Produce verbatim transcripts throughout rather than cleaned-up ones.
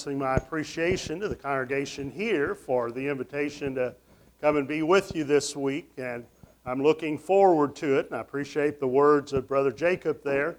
My appreciation to the congregation here for the invitation to come and be with you this week, and I'm looking forward to it, and I appreciate the words of Brother Jacob there.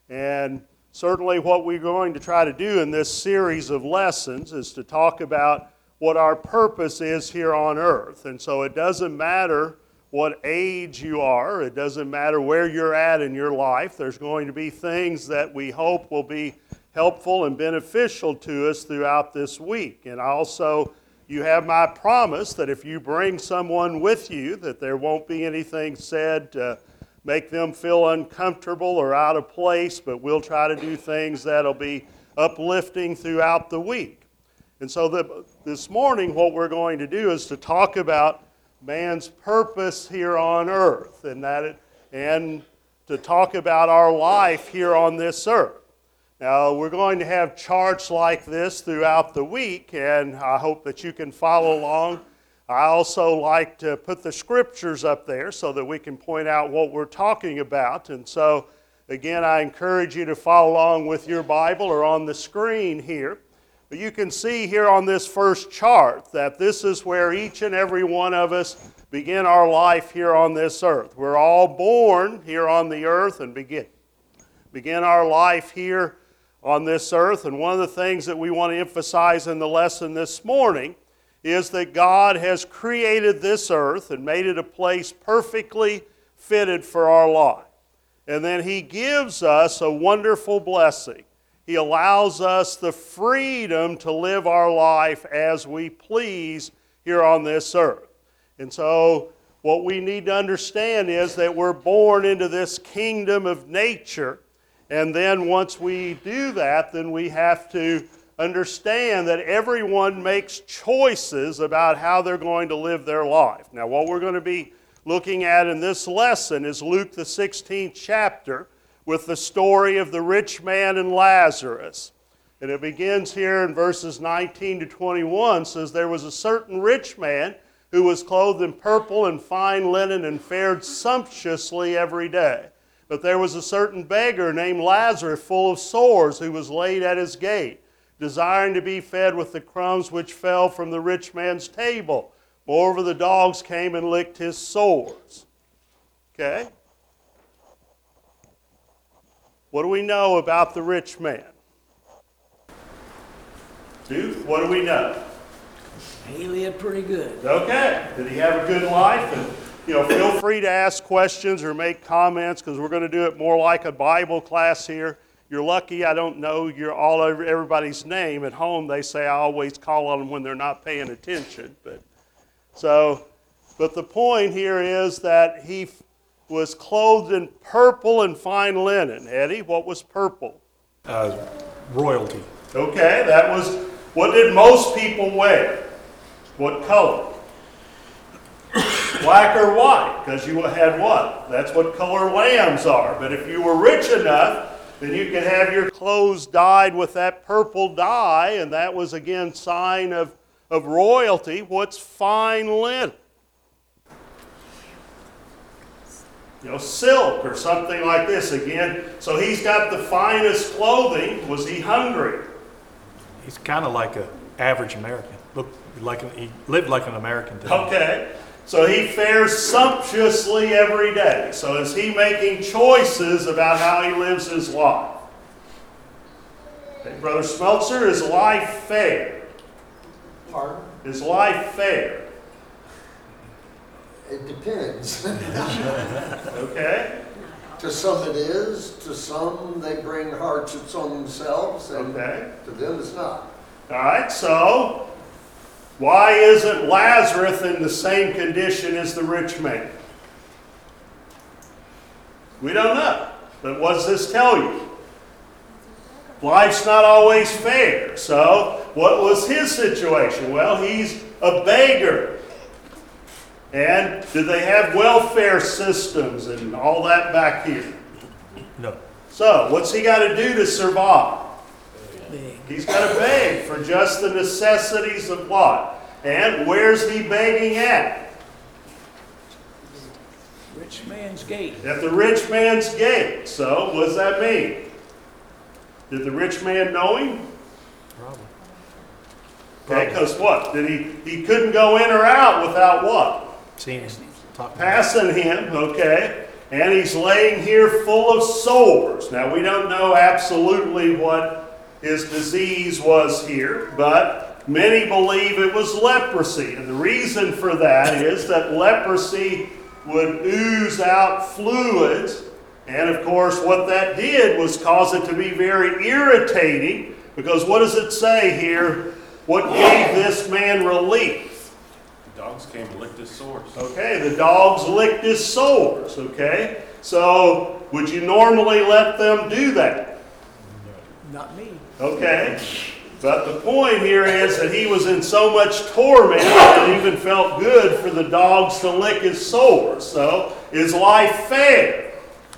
And certainly what we're going to try to do in this series of lessons is to talk about what our purpose is here on earth. And so it doesn't matter what age you are, it doesn't matter where you're at in your life, there's going to be things that we hope will be helpful and beneficial to us throughout this week. And also, you have my promise that if you bring someone with you, that there won't be anything said to make them feel uncomfortable or out of place, but we'll try to do things that'll be uplifting throughout the week. And so the, this morning, what we're going to do is to talk about man's purpose here on earth, and that it, and to talk about our life here on this earth. Now, we're going to have charts like this throughout the week, and I hope that you can follow along. I also like to put the scriptures up there so that we can point out what we're talking about. And so, again, I encourage you to follow along with your Bible or on the screen here. But you can see here on this first chart that this is where each and every one of us begin our life here on this earth. We're all born here on the earth and begin, begin our life here on this earth. And one of the things that we want to emphasize in the lesson this morning is that God has created this earth and made it a place perfectly fitted for our life. And then He gives us a wonderful blessing. He allows us the freedom to live our life as we please here on this earth. And so what we need to understand is that we're born into this kingdom of nature. And then once we do that, then we have to understand that everyone makes choices about how they're going to live their life. Now, what we're going to be looking at in this lesson is Luke the sixteenth chapter with the story of the rich man and Lazarus. And it begins here in verses nineteen to twenty-one. It says, "There was a certain rich man who was clothed in purple and fine linen and fared sumptuously every day. But there was a certain beggar named Lazarus, full of sores, who was laid at his gate, desiring to be fed with the crumbs which fell from the rich man's table. Moreover, the dogs came and licked his sores." Okay? What do we know about the rich man? Dude, what do we know? He lived pretty good. Okay. Did he have a good life? And you know, feel free to ask questions or make comments because we're going to do it more like a Bible class here. You're lucky I don't know your all over everybody's name. At home they say I always call on them when they're not paying attention. But so, but the point here is that he was clothed in purple and fine linen. Eddie, what was purple? Uh, royalty. Okay, that was, what did most people wear? What color? Black or white, because you had what? That's what color lambs are. But if you were rich enough, then you could have your clothes dyed with that purple dye, and that was, again, sign of, of royalty. What's fine linen? You know, silk or something like this again. So he's got the finest clothing. Was he hungry? He's kind of like an average American. Look, like an, he lived like an American today. Okay. So he fares sumptuously every day. So is he making choices about how he lives his life? Okay, Brother Smeltzer, is life fair? Pardon? Is life fair? It depends. Okay. To some it is, to some they bring hardships on themselves, and Okay. to them it's not. All right, so why isn't Lazarus in the same condition as the rich man? We don't know. But what does this tell you? Life's not always fair. So what was his situation? Well, he's a beggar. And did they have welfare systems and all that back here? No. So what's he got to do to survive? Big. He's got to beg for just the necessities of life. And where's he begging at? Rich man's gate. At the rich man's gate. So what does that mean? Did the rich man know him? Probably. Okay, because what? Did he, he couldn't go in or out without what? Seeing him, talking. Passing him, okay? And he's laying here full of sores. Now, we don't know absolutely what his disease was here, but many believe it was leprosy. And the reason for that is that leprosy would ooze out fluids. And of course, what that did was cause it to be very irritating, because what does it say here? What gave this man relief? The dogs came and licked his sores. Okay, the dogs licked his sores, okay? So, would you normally let them do that? Not me. Okay, but the point here is that he was in so much torment that it even felt good for the dogs to lick his sores. So, is life fair?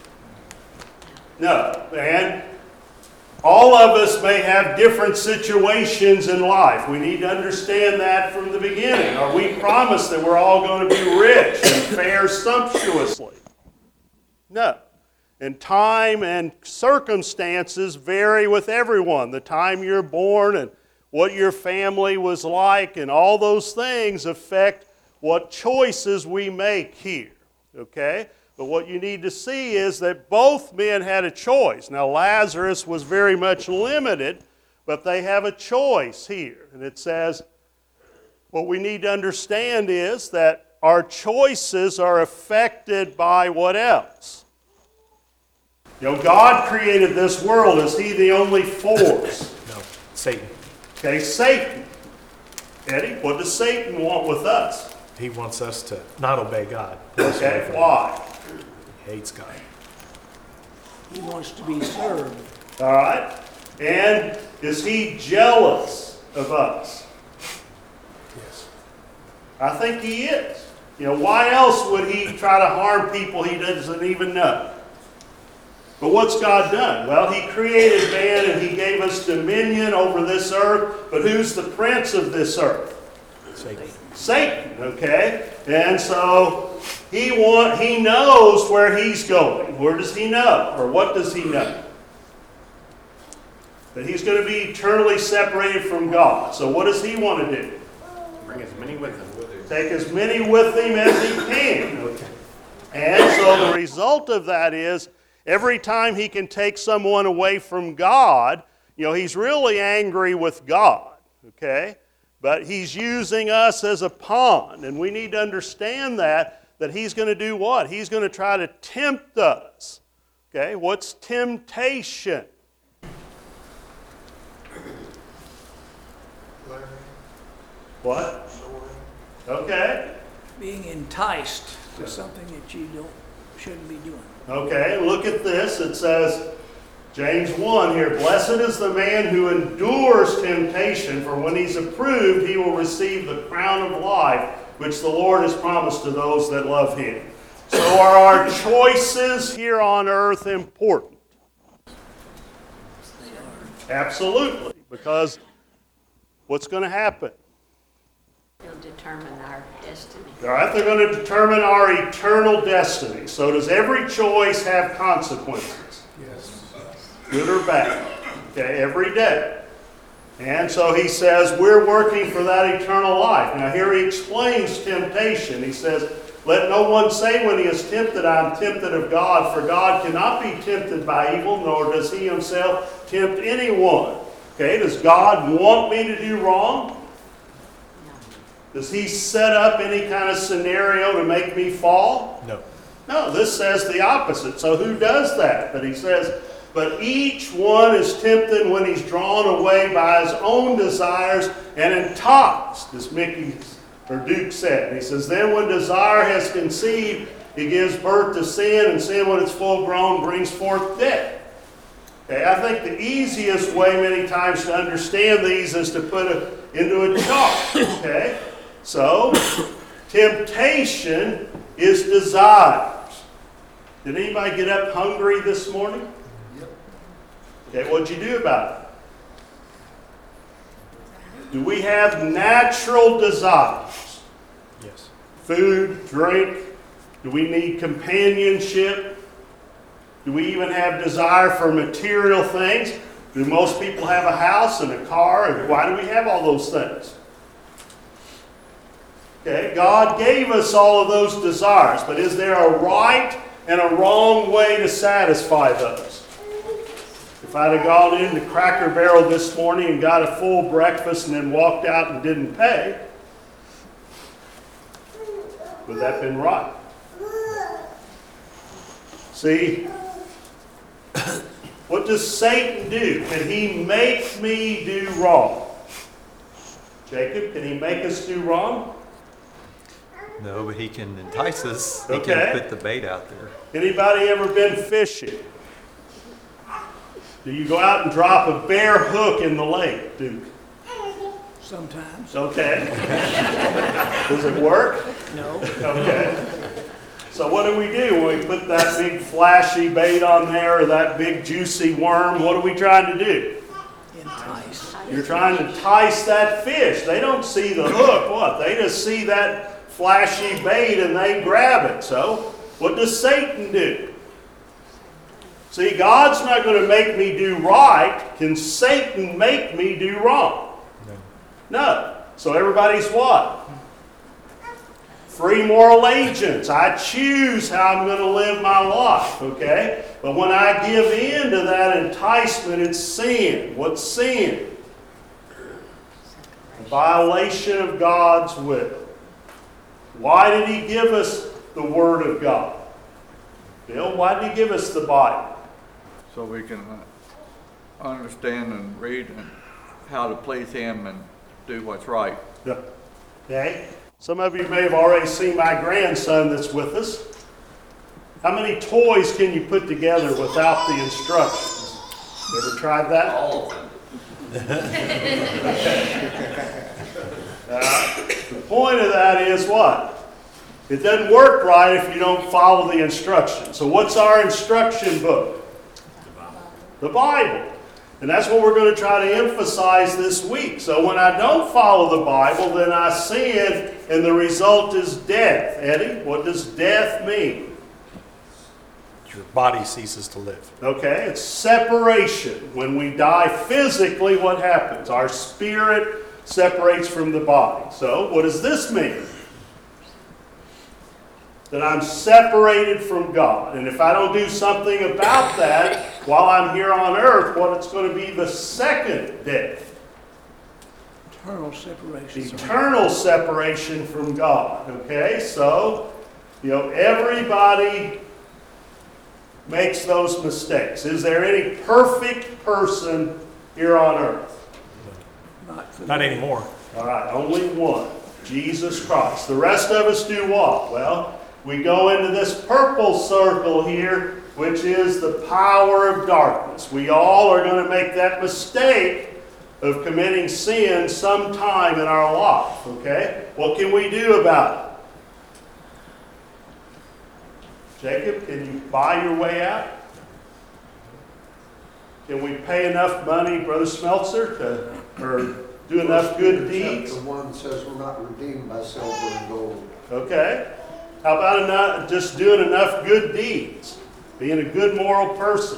No, and all of us may have different situations in life. We need to understand that from the beginning. Are we promised that we're all going to be rich and fare sumptuously? No. And time and circumstances vary with everyone. The time you're born and what your family was like and all those things affect what choices we make here. Okay? But what you need to see is that both men had a choice. Now, Lazarus was very much limited, but they have a choice here. And it says, what we need to understand is that our choices are affected by what else? You know, God created this world. Is He the only force? No, Satan. Okay, Satan. Eddie, what does Satan want with us? He wants us to not obey God. Okay, why? He hates God. He wants to be served. All right? And is He jealous of us? Yes. I think He is. You know, why else would He try to harm people He doesn't even know? But what's God done? Well, He created man and He gave us dominion over this earth. But who's the prince of this earth? Satan. Satan, okay? And so he want, he knows where he's going. Where does he know? Or what does he know? That he's going to be eternally separated from God. So what does he want to do? Bring as many with him. Take as many with him as he can. Okay. And so the result of that is every time he can take someone away from God, you know, he's really angry with God, okay? But he's using us as a pawn, and we need to understand that, that he's going to do what? He's going to try to tempt us. Okay, what's temptation? What? Okay. Being enticed to something that you don't, shouldn't be doing. Okay, look at this. It says, James one here, blessed is the man who endures temptation, for when he's approved, he will receive the crown of life, which the Lord has promised to those that love him. So are our choices here on earth important? Absolutely, because what's going to happen? They'll determine our destiny. All right, they're going to determine our eternal destiny. So does every choice have consequences? Good or bad, okay, every day. And so he says, we're working for that eternal life. Now here he explains temptation. He says, let no one say when he is tempted, I'm tempted of God, for God cannot be tempted by evil, nor does he himself tempt anyone. Okay, does God want me to do wrong? Does he set up any kind of scenario to make me fall? No. No, this says the opposite. So who does that? But he says, but each one is tempted when he's drawn away by his own desires and enticed, as Mickey or Duke said. And he says, then when desire has conceived, it gives birth to sin, and sin, when it's full grown, brings forth death. Okay, I think the easiest way many times to understand these is to put it into a chart. Okay, so temptation is desires. Did anybody get up hungry this morning? Okay, what'd you do about it? Do we have natural desires? Yes. Food, drink? Do we need companionship? Do we even have desire for material things? Do most people have a house and a car? And why do we have all those things? Okay, God gave us all of those desires, but is there a right and a wrong way to satisfy those? If I'd have gone into Cracker Barrel this morning and got a full breakfast and then walked out and didn't pay, would that have been right? See, what does Satan do? Can he make me do wrong? Jacob, can he make us do wrong? No, but he can entice us. He Okay. can put the bait out there. Anybody ever been fishing? Do you go out and drop a bare hook in the lake, Duke? Sometimes, Okay. Does it work? no. Okay. So what do we do when we put that big flashy bait on there or that big juicy worm? What are we trying to do? Entice. You're trying to entice that fish. They don't see the hook. What? They just see that flashy bait and they grab it. So what does Satan do? See, God's not going to make me do right. Can Satan make me do wrong? No. So everybody's what? Free moral agents. I choose how I'm going to live my life, okay? But when I give in to that enticement, it's sin. What's sin? A violation of God's will. Why did he give us the Word of God? Bill, why did he give us the Bible? So we can uh, understand and read and how to please him and do what's right. Yeah. Okay? Some of you may have already seen my grandson that's with us. How many toys can you put together without the instructions? Ever tried that? All of them. Uh, the point of that is what? It doesn't work right if you don't follow the instructions. So what's our instruction book? The Bible. And that's what we're going to try to emphasize this week. So when I don't follow the Bible, then I sin, and the result is death. Eddie, what does death mean? Your body ceases to live. Okay, it's separation. When we die physically, what happens? Our spirit separates from the body. So what does this mean? That I'm separated from God. And if I don't do something about that while I'm here on earth, what it's going to be the second death. Eternal separation. Eternal separation from God. Okay, so, you know, everybody makes those mistakes. Is there any perfect person here on earth? Not, for Not me. anymore. All right, only one. Jesus Christ. The rest of us do what? Well, we go into this purple circle here, which is the power of darkness. We all are going to make that mistake of committing sin sometime in our life, okay? What can we do about it? Jacob, can you buy your way out? Can we pay enough money, Brother Smeltzer, to, or do enough good deeds? Chapter one says we're not redeemed by silver and gold. Okay. How about enough, just doing enough good deeds? Being a good moral person?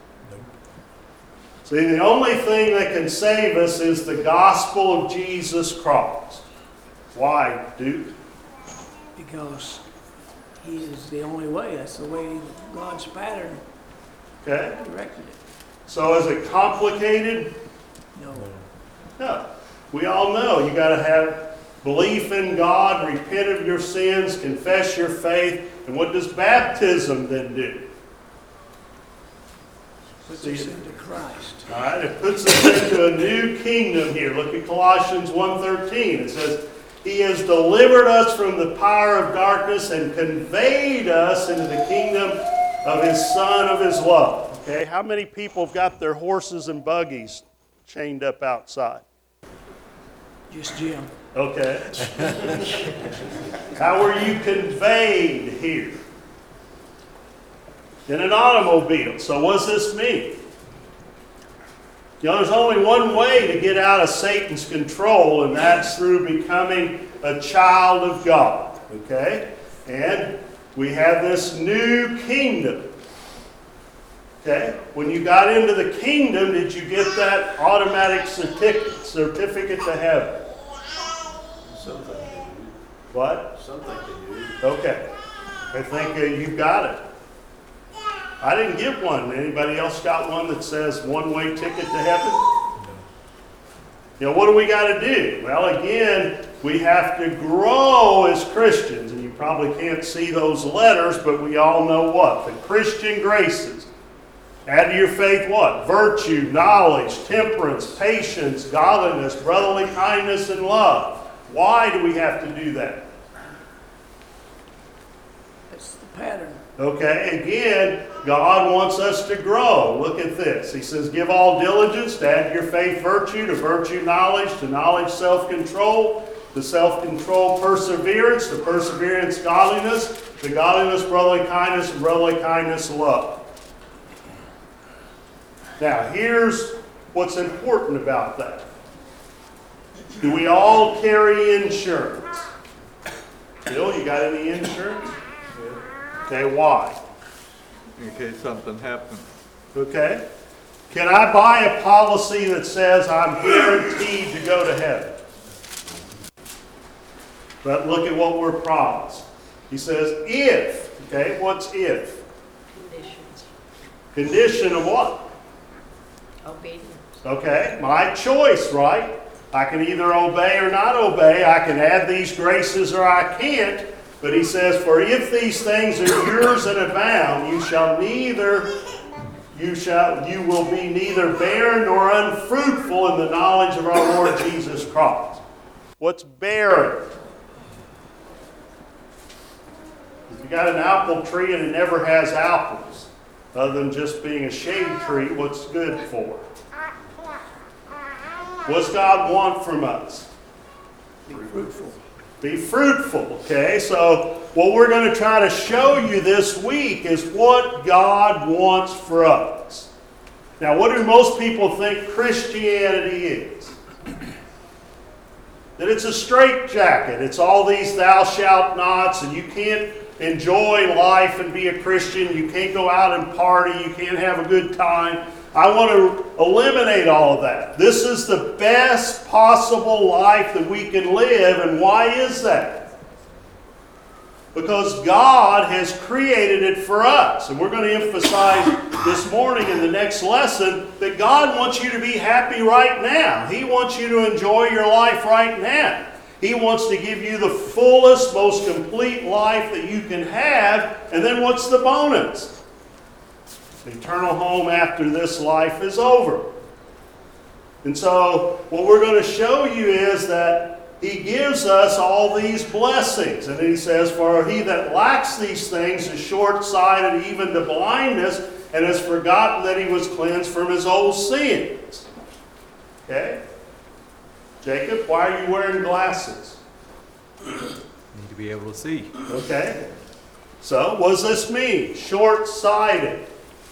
See, the only thing that can save us is the gospel of Jesus Christ. Why, Duke? Because he is the only way. That's the way God's pattern Okay. directed it. So is it complicated? No. No. We all know you got to have belief in God, repent of your sins, confess your faith. And what does baptism then do? Puts See, us into Christ. all right, it puts us into a new kingdom here. Look at Colossians one thirteen. It says, He has delivered us from the power of darkness and conveyed us into the kingdom of His Son of His love. Okay, how many people have got their horses and buggies chained up outside? Just Jim. Okay. How were you conveyed here? In an automobile. So what does this mean? You know, there's only one way to get out of Satan's control, and that's through becoming a child of God. Okay? And we have this new kingdom. Okay? When you got into the kingdom, did you get that automatic certificate, certificate to heaven? What? Some think they do. Okay. I think uh, you've got it. I didn't get one. Anybody else got one that says one-way ticket to heaven? You know, what do we got to do? Well, again, we have to grow as Christians. And you probably can't see those letters, but we all know what? The Christian graces. Add to your faith what? Virtue, knowledge, temperance, patience, godliness, brotherly kindness, and love. Why do we have to do that? That's the pattern. Okay, again, God wants us to grow. Look at this. He says, give all diligence, to add to your faith virtue, to virtue knowledge, to knowledge self-control, to self-control perseverance, to perseverance godliness, to godliness brotherly kindness, and brotherly kindness love. Now, here's what's important about that. Do we all carry insurance? Bill, you got any insurance? Okay, why? In case something happens. Okay. Can I buy a policy that says I'm guaranteed to go to heaven? But look at what we're promised. He says, if. Okay, what's if? Conditions, Condition of what? obedience. Okay, my choice, right? I can either obey or not obey. I can add these graces or I can't. But he says, for if these things are yours and abound, you shall neither, you shall, you will be neither barren nor unfruitful in the knowledge of our Lord Jesus Christ. What's barren? If you got an apple tree and it never has apples, other than just being a shade tree, what's good for? What's God want from us? Be fruitful. Be fruitful, okay? So what we're going to try to show you this week is what God wants for us. Now, what do most people think Christianity is? That it's a straitjacket. It's all these thou shalt nots, and you can't enjoy life and be a Christian. You can't go out and party. You can't have a good time. I want to eliminate all of that. This is the best possible life that we can live. And why is that? Because God has created it for us. And we're going to emphasize this morning in the next lesson that God wants you to be happy right now. He wants you to enjoy your life right now. He wants to give you the fullest, most complete life that you can have. And then what's the bonus? The eternal home after this life is over. And so what we're going to show you is that He gives us all these blessings. And then He says, for he that lacks these things is short-sighted even to blindness, and has forgotten that he was cleansed from his old sins. Okay? Jacob, why are you wearing glasses? Need to be able to see. Okay. So, what does this mean? Short-sighted.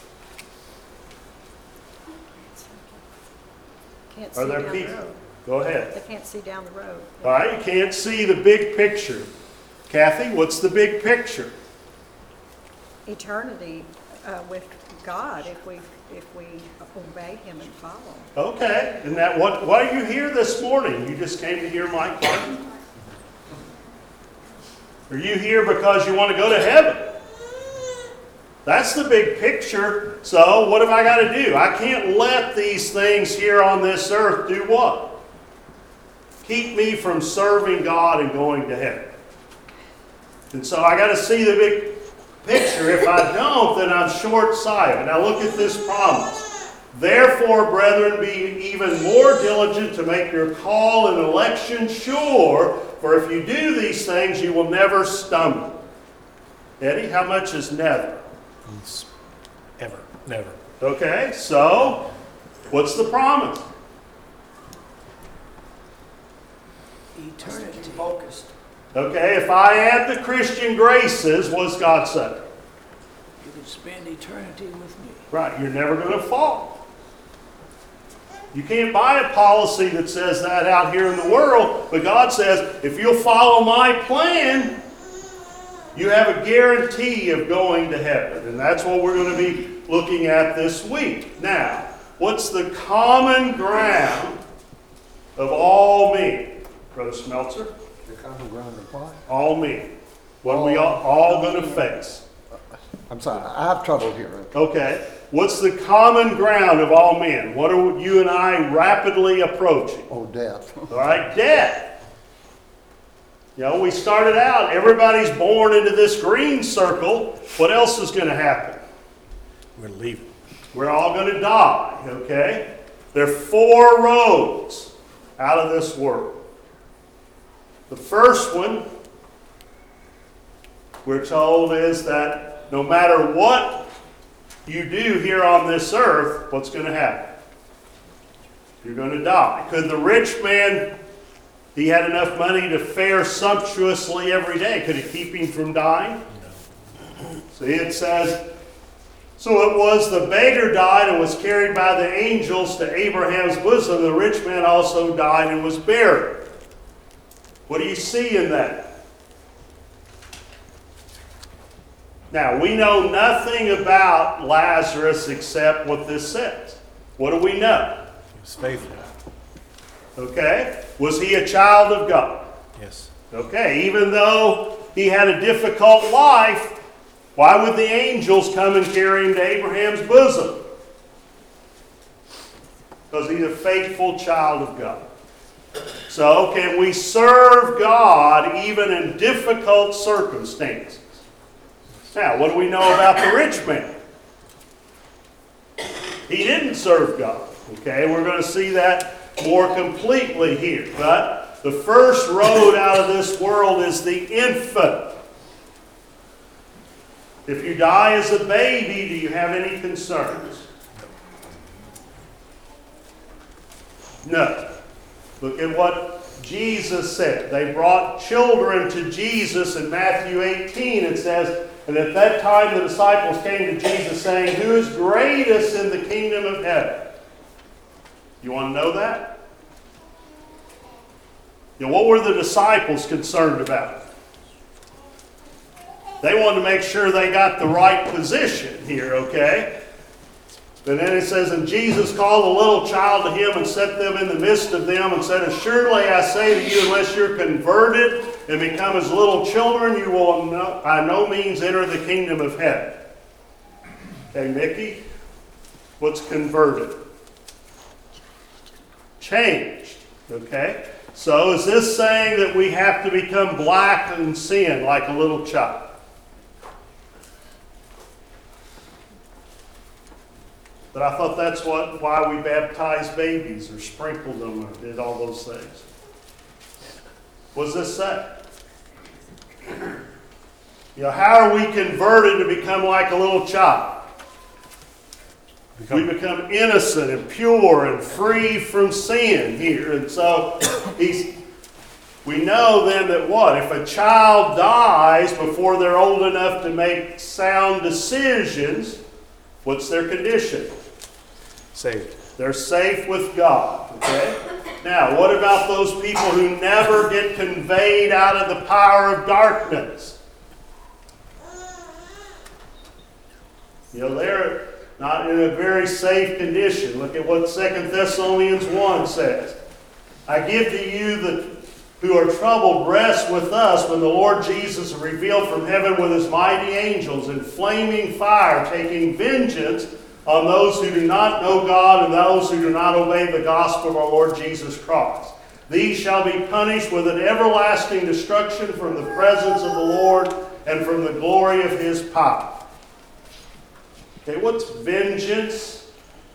Can't see Are there down the people? road. Go ahead. They can't see down the road. All right, you can't see the big picture. Kathy, what's the big picture? Eternity uh, with God, if we if we obey Him and follow. Okay, and that what? Why are you here this morning? You just came to hear my pardon? Are you here because you want to go to heaven? That's the big picture. So what have I got to do? I can't let these things here on this earth do what? Keep me from serving God and going to heaven. And so I got to see the big picture. If I don't, then I'm short-sighted. Now look at this promise. Therefore, brethren, be even more diligent to make your call and election sure, for if you do these things, you will never stumble. Eddie, how much is never? It's ever, never. Okay, so what's the promise? Eternity. Focused. Okay, if I add the Christian graces, what's God say? You can spend eternity with me. Right, you're never going to fall. You can't buy a policy that says that out here in the world, but God says, if you'll follow my plan, you have a guarantee of going to heaven. And that's what we're going to be looking at this week. Now, what's the common ground of all men? Brother Smeltzer? The common ground of what? All men. What are we all, all going to face? I'm sorry, I have trouble hearing. Okay. What's the common ground of all men? What are you and I rapidly approaching? Oh, death. All right, death. You know, we started out, everybody's born into this green circle. What else is going to happen? We're going to leave. We're all going to die, okay? There are four roads out of this world. The first one, we're told, is that no matter what you do here on this earth, what's going to happen? You're going to die. Could the rich man, he had enough money to fare sumptuously every day, could it keep him from dying? No. See, it says, so it was the beggar died and was carried by the angels to Abraham's bosom. The rich man also died and was buried. What do you see in that? Now, we know nothing about Lazarus except what this says. What do we know? He was faithful. Okay. Was he a child of God? Yes. Okay. Even though he had a difficult life, why would the angels come and carry him to Abraham's bosom? Because he's a faithful child of God. So, can we serve God even in difficult circumstances? Now, what do we know about the rich man? He didn't serve God. Okay, we're going to see that more completely here. But the first road out of this world is the infant. If you die as a baby, do you have any concerns? No. Look at what Jesus said. They brought children to Jesus in Matthew eighteen. It says, and at that time the disciples came to Jesus saying, who is greatest in the kingdom of heaven? You want to know that? You know, what were the disciples concerned about? They wanted to make sure they got the right position here, okay? And then it says, and Jesus called a little child to him and set them in the midst of them and said, assuredly I say to you, unless you're converted and become as little children, you will no, by no means enter the kingdom of heaven. Okay, Mickey? What's converted? Changed. Okay? So is this saying that we have to become black in sin like a little child? But I thought that's what why we baptized babies or sprinkled them or did all those things. What does this say? You know, how are we converted to become like a little child? Become, we become innocent and pure and free from sin here. And so he's, we know then that what? If a child dies before they're old enough to make sound decisions, what's their condition? saved. They're safe with God. Okay? Now, what about those people who never get conveyed out of the power of darkness? You know, they're not in a very safe condition. Look at what Second Thessalonians one says. I give to you the who are troubled rest with us when the Lord Jesus is revealed from heaven with his mighty angels in flaming fire, taking vengeance on those who do not know God and those who do not obey the gospel of our Lord Jesus Christ. These shall be punished with an everlasting destruction from the presence of the Lord and from the glory of his power. Okay, what's vengeance?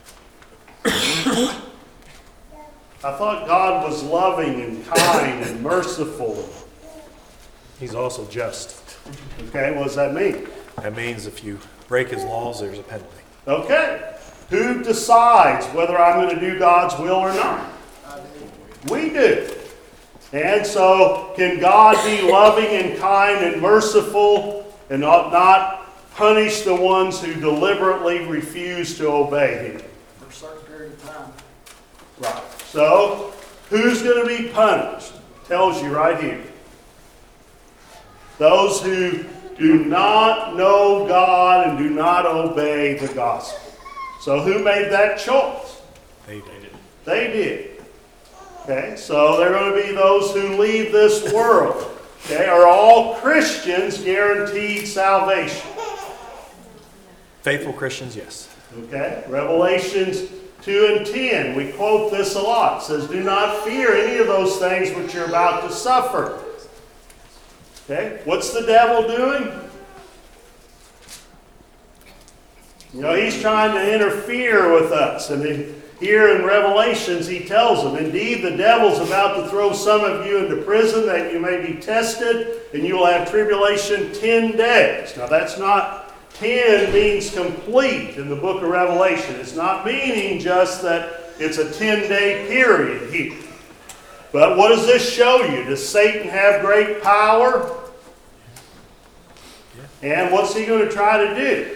I thought God was loving and kind and merciful. He's also just. Okay, what does that mean? That means if you break his laws, there's a penalty. Okay, who decides whether I'm going to do God's will or not? We do. And so, can God be loving and kind and merciful and not, not punish the ones who deliberately refuse to obey him? For a certain period of time. Right. So, who's going to be punished? Tells you right here. Those who do not know God and do not obey the gospel. So who made that choice? They did. They did. Okay, so they're going to be those who leave this world. Okay, are all Christians guaranteed salvation? Faithful Christians, yes. Okay, Revelations two and ten, we quote this a lot. It says, do not fear any of those things which you're about to suffer. Okay, what's the devil doing? You know, he's trying to interfere with us. And he, here in Revelations, he tells them, indeed, the devil's about to throw some of you into prison that you may be tested, and you will have tribulation ten days. Now, that's not, ten means complete in the book of Revelation. It's not meaning just that it's a ten-day period here. But what does this show you? Does Satan have great power? And what's he going to try to do?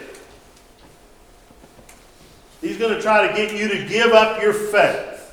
He's going to try to get you to give up your faith.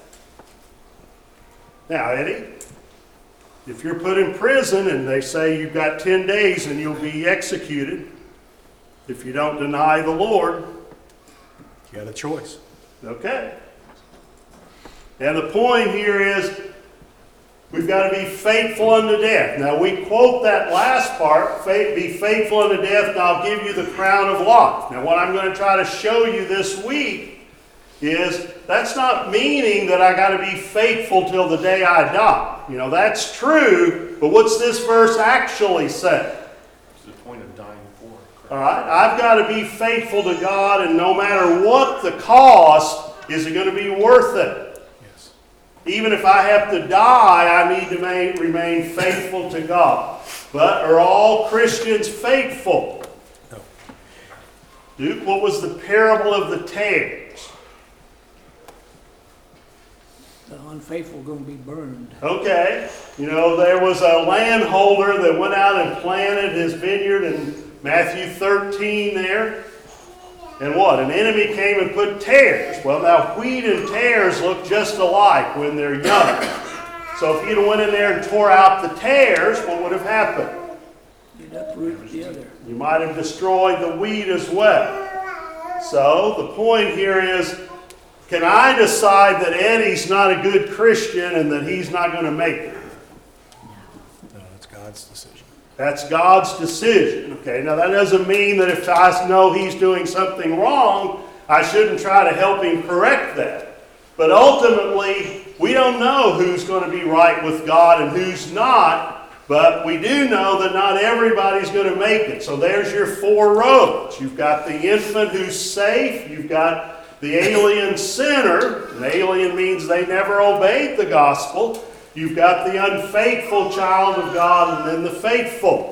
Now, Eddie, if you're put in prison and they say you've got ten days and you'll be executed if you don't deny the Lord, You got a choice. okay. And the point here is we've got to be faithful unto death. Now, we quote that last part, be faithful unto death, and I'll give you the crown of life. Now, what I'm going to try to show you this week is that's not meaning that I got to be faithful till the day I die. You know, that's true, but what's this verse actually say? It's the point of dying for. All right, I've got to be faithful to God, and no matter what the cost, is it going to be worth it? Yes. Even if I have to die, I need to ma- remain faithful to God. But are all Christians faithful? No. Duke, what was the parable of the tares? The unfaithful going to be burned. Okay, you know, there was a landholder that went out and planted his vineyard in Matthew thirteen there. And what? An enemy came and put tares. Well, now wheat and tares look just alike when they're young. So if you'd have went in there and tore out the tares, what would have happened? You'd uproot the other. You might have destroyed the wheat as well. So the point here is, can I decide that Eddie's not a good Christian and that he's not going to make it? No, it's God's decision. That's God's decision. Okay, now that doesn't mean that if I know he's doing something wrong, I shouldn't try to help him correct that. But ultimately, we don't know who's going to be right with God and who's not, but we do know that not everybody's going to make it. So there's your four roads. You've got the infant who's safe, you've got the alien sinner, and alien means they never obeyed the gospel. You've got the unfaithful child of God, and then the faithful.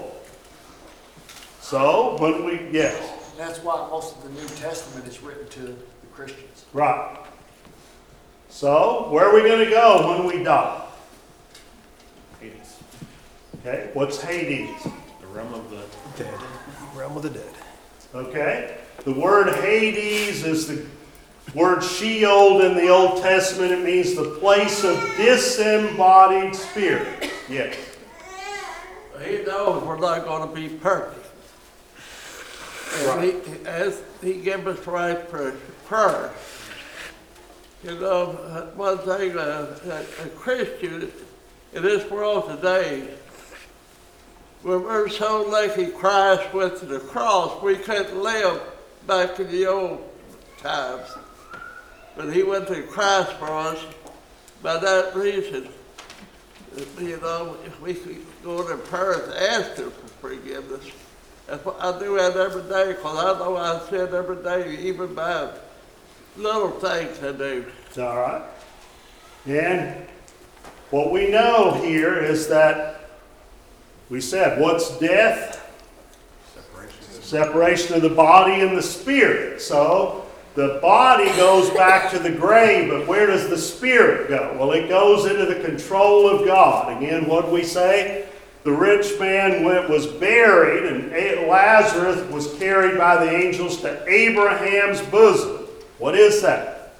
So, when we, yes. That's why most of the New Testament is written to the Christians. Right. So, where are we going to go when we die? Hades, Okay, what's Hades? the realm of the Dead. Realm of the dead. Okay, the word Hades is the word Sheol in the Old Testament. It means the place of disembodied spirit. Yes. He knows we're not going to be perfect. And he, as he gives us right for prayer. You know, one thing, uh, a, a Christian in this world today, when we're so lucky Christ went to the cross, we couldn't live back in the old times. But he went to Christ for us. By that reason, you know, if we could go to prayer and ask him for forgiveness. I do that every day because I know I sin every day, even by little things I do. All right. And what we know here is that we said, what's death? separation. Separation of the body and the spirit. So the body goes back to the grave, but where does the spirit go? Well, it goes into the control of God. Again, what did we say? The rich man went, was buried, and Lazarus was carried by the angels to Abraham's bosom. What is that?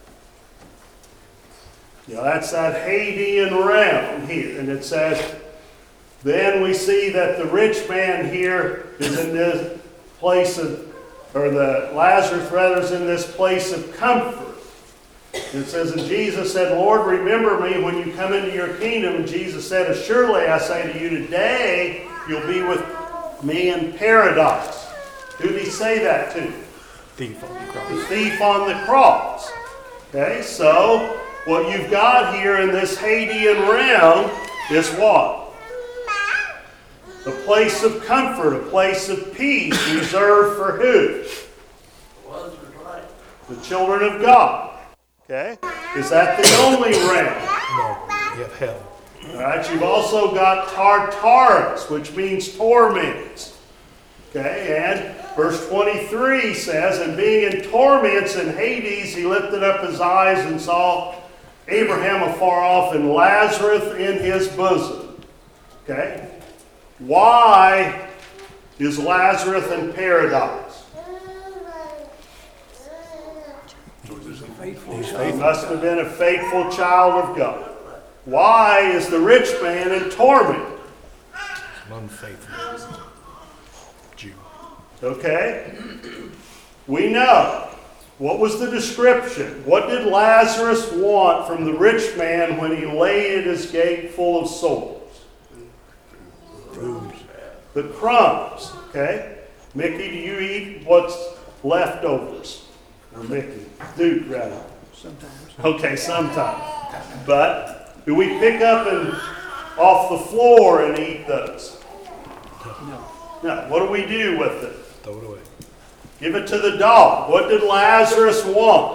You know, that's that Hadean realm here. And it says, then we see that the rich man here is in this place of, or the Lazarus rather is in this place of comfort. It says, and Jesus said, Lord, remember me when you come into your kingdom. And Jesus said, assuredly I say to you, today you'll be with me in paradise. Who did he say that to? Thief on the The cross. thief on the cross. Okay, so what you've got here in this Hadean realm is what? A place of comfort, a place of peace reserved for who? The children of God. Okay? Is that the only realm? No, you have hell. All right, you've also got Tartarus, which means torments. Okay, and verse twenty-three says, and being in torments in Hades, he lifted up his eyes and saw Abraham afar off and Lazarus in his bosom. Okay? Why is Lazarus in paradise? Faithful He child. must have been a faithful child of God. Why is the rich man in torment? An unfaithful Jew. Okay? We know. What was the description? What did Lazarus want from the rich man when he lay at his gate full of sores? The crumbs. Okay? Mickey, do you eat what's leftovers? Or Mickey? Duke, rather. Sometimes. Okay, sometimes. But do we pick up and off the floor and eat those? No. No. What do we do with it? Throw it away. Give it to the dog. What did Lazarus want?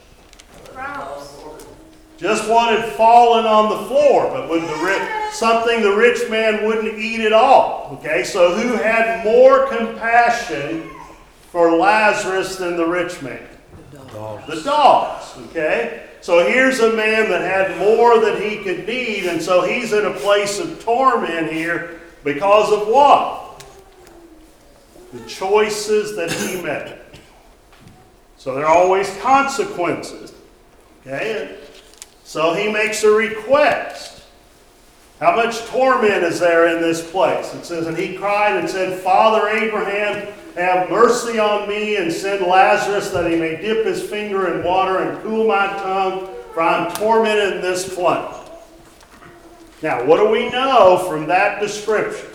Just what had fallen on the floor, but would the rich, something the rich man wouldn't eat at all. Okay, so who had more compassion for Lazarus than the rich man? Dogs. The dogs. Okay, so here's a man that had more than he could need, and so he's in a place of torment here because of what? The choices that he made. So there are always consequences. Okay? So he makes a request. How much torment is there in this place? It says, and he cried and said, Father Abraham, have mercy on me and send Lazarus that he may dip his finger in water and cool my tongue, for I'm tormented in this flame. Now, what do we know from that description?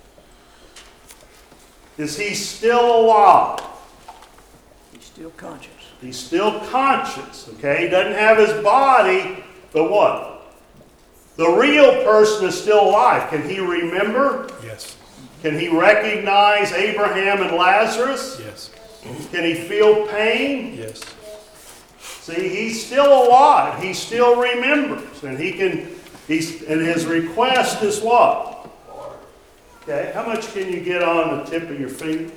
Is he still alive? He's still conscious. He's still conscious, okay? He doesn't have his body, but what? The real person is still alive. Can he remember? Yes. Can he recognize Abraham and Lazarus? Yes. Can he feel pain? Yes. See, he's still alive. He still remembers. And he can, he's, and his request is what? Okay, how much can you get on the tip of your finger?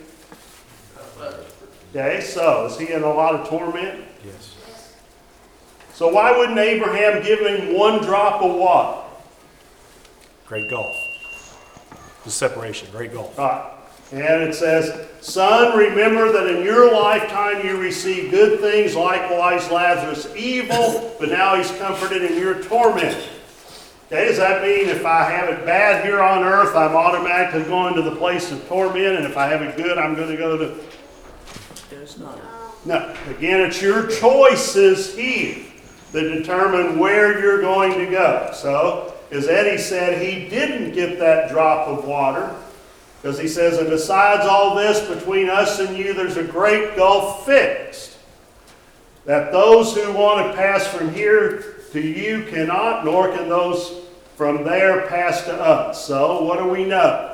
Okay, so is he in a lot of torment? Yes. So why wouldn't Abraham give him one drop of water? Great gulf. The separation. Great gulf. Right. And it says, Son, remember that in your lifetime you received good things, likewise Lazarus evil, but now he's comforted in your torment. Okay, does that mean if I have it bad here on earth, I'm automatically going to the place of torment, and if I have it good, I'm going to go to... It's not. No. Again, it's your choices here that determine where you're going to go. So, as Eddie said, he didn't get that drop of water because he says, and besides all this, between us and you, there's a great gulf fixed, that those who want to pass from here to you cannot, nor can those from there pass to us. So, what do we know?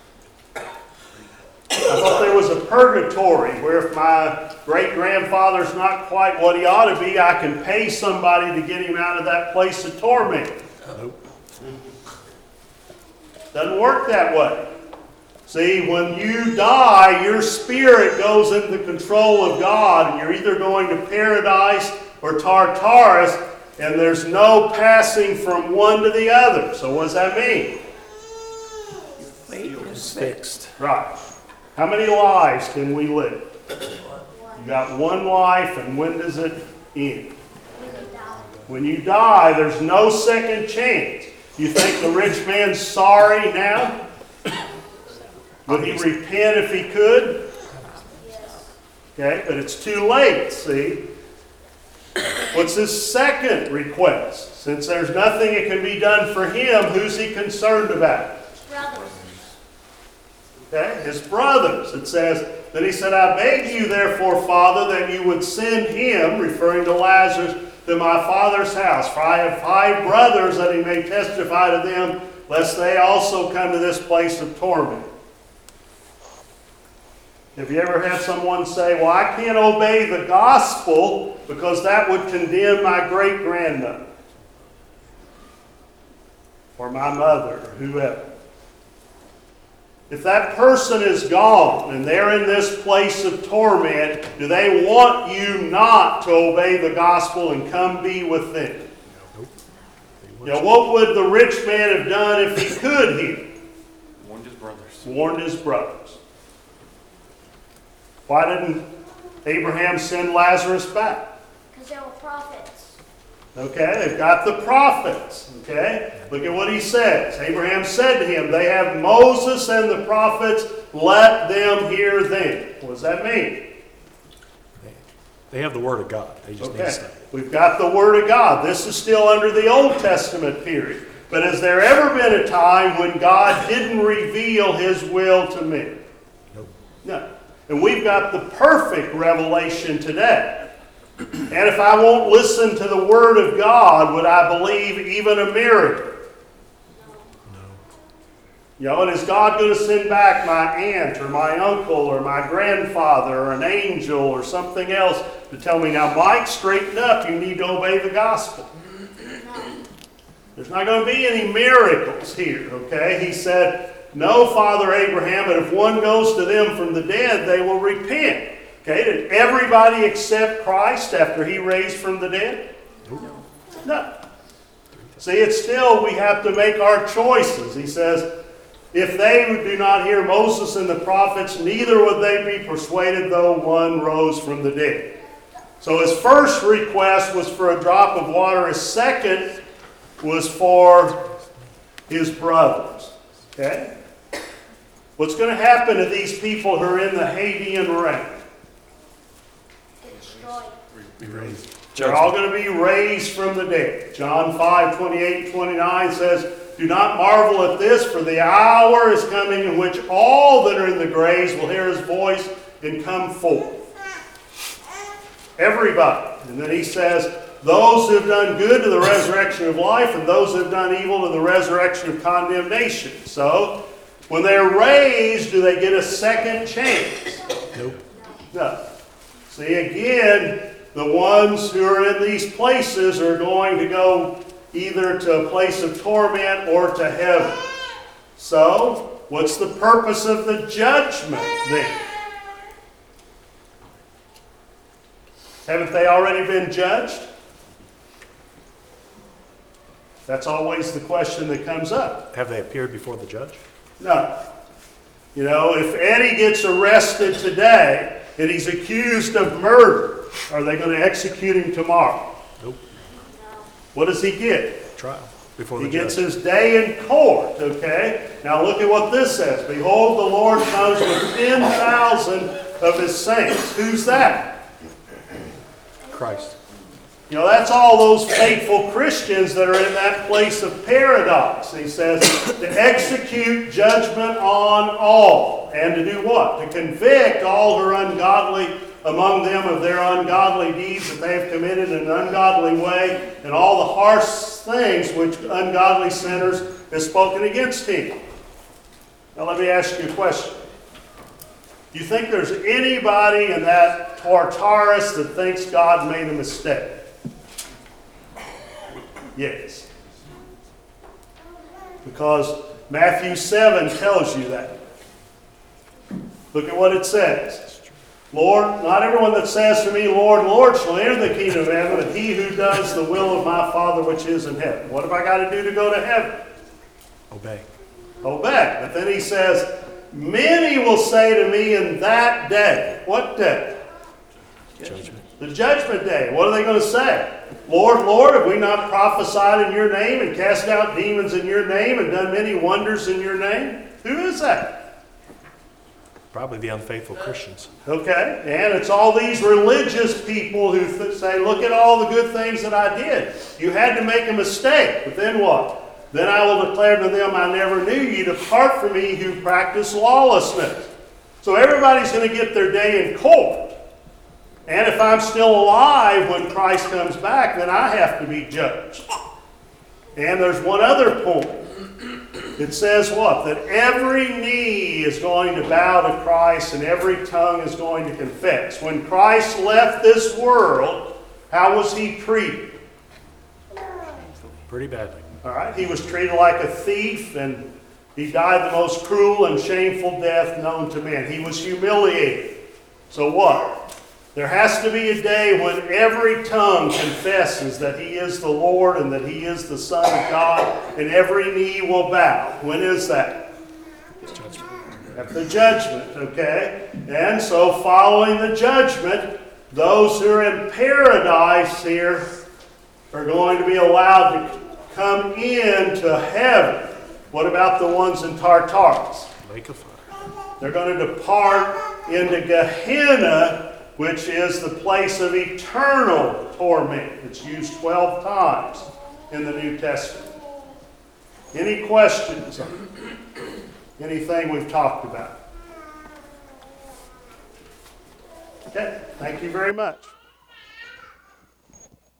I thought there was a purgatory where if my great-grandfather's not quite what he ought to be, I can pay somebody to get him out of that place of torment. Nope. Doesn't work that way. See, when you die, your spirit goes into the control of God, and you're either going to paradise or Tartarus, and there's no passing from one to the other. So what does that mean? Fate is fixed. Fixed. Right. How many lives can we live? You got one life, and when does it end? When you die, there's no second chance. You think the rich man's sorry now? Would he repent if he could? Okay, but it's too late, see? What's his second request? Since there's nothing that can be done for him, who's he concerned about? Brothers. Okay, his brothers. It says that he said, I beg you therefore, Father, that you would send him, referring to Lazarus, to my father's house. For I have five brothers, that he may testify to them, lest they also come to this place of torment. Have you ever had someone say, well, I can't obey the gospel because that would condemn my great-grandmother or my mother, or whoever? If that person is gone and they're in this place of torment, do they want you not to obey the gospel and come be with them? You know, what would the rich man have done if he could hear? Warned his brothers. Warned his brothers. Why didn't Abraham send Lazarus back? Because they were prophets. Okay, they've got the prophets. Okay, look at what he says. Abraham said to him, they have Moses and the prophets, let them hear them. What does that mean? They have the Word of God. They just need to Okay, study. we've got the Word of God. This is still under the Old Testament period. But has there ever been a time when God didn't reveal His will to men? Nope. No. And we've got the perfect revelation today. And if I won't listen to the Word of God, would I believe even a miracle? No. You know, and is God going to send back my aunt or my uncle or my grandfather or an angel or something else to tell me, now, Mike, straighten up, you need to obey the gospel? There's not going to be any miracles here, okay? He said, no, Father Abraham, but if one goes to them from the dead, they will repent. Okay, did everybody accept Christ after He raised from the dead? No. No. See, it's still, we have to make our choices. He says, if they do not hear Moses and the prophets, neither would they be persuaded though one rose from the dead. So his first request was for a drop of water. His second was for his brothers. Okay? What's going to happen to these people who are in the Hadean realm? Be raised. They're all going to be raised from the dead. John five, twenty-eight, twenty-nine says, do not marvel at this, for the hour is coming in which all that are in the graves will hear His voice and come forth. Everybody. And then he says, those who have done good to the resurrection of life, and those who have done evil to the resurrection of condemnation. So, when they're raised, do they get a second chance? Nope. No. See, again, the ones who are in these places are going to go either to a place of torment or to heaven. So, what's the purpose of the judgment then? Haven't they already been judged? That's always the question that comes up. Have they appeared before the judge? No. You know, if Eddie gets arrested today and he's accused of murder, are they going to execute him tomorrow? Nope. What does he get? Trial before the He judge. gets his day in court, okay? Now look at what this says. Behold, the Lord comes with ten thousand of His saints. Who's that? Christ. You know, that's all those faithful Christians that are in that place of paradise. He says to execute judgment on all. And to do what? To convict all who are ungodly among them of their ungodly deeds that they have committed in an ungodly way, and all the harsh things which ungodly sinners have spoken against Him. Now let me ask you a question. Do you think there's anybody in that Tartarus that thinks God made a mistake? Yes. Because Matthew seven tells you that. Look at what it says. Lord, not everyone that says to me, Lord, Lord, shall enter the kingdom of heaven, but he who does the will of my Father which is in heaven. What have I got to do to go to heaven? Obey. Obey. But then he says, many will say to me in that day. What day? Judgment. The judgment day. What are they going to say? Lord, Lord, have we not prophesied in your name and cast out demons in your name and done many wonders in your name? Who is that? Probably the unfaithful Christians. Okay, and it's all these religious people who th- say, look at all the good things that I did. You had to make a mistake, but then what? Then I will declare to them, I never knew you. Depart from me who practice lawlessness. So everybody's going to get their day in court. And if I'm still alive when Christ comes back, then I have to be judged. And there's one other point. It says what? That every knee is going to bow to Christ and every tongue is going to confess. When Christ left this world, how was he treated? Pretty badly. All right, he was treated like a thief, and he died the most cruel and shameful death known to man. He was humiliated. So what? There has to be a day when every tongue confesses that he is the Lord and that he is the Son of God, and every knee will bow. When is that? At the judgment, okay? And so following the judgment, those who are in paradise here are going to be allowed to come into heaven. What about the ones in Tartarus? Lake of fire. They're going to depart into Gehenna, which is the place of eternal torment. It's used twelve times in the New Testament. Any questions on anything we've talked about? Okay, thank you very much.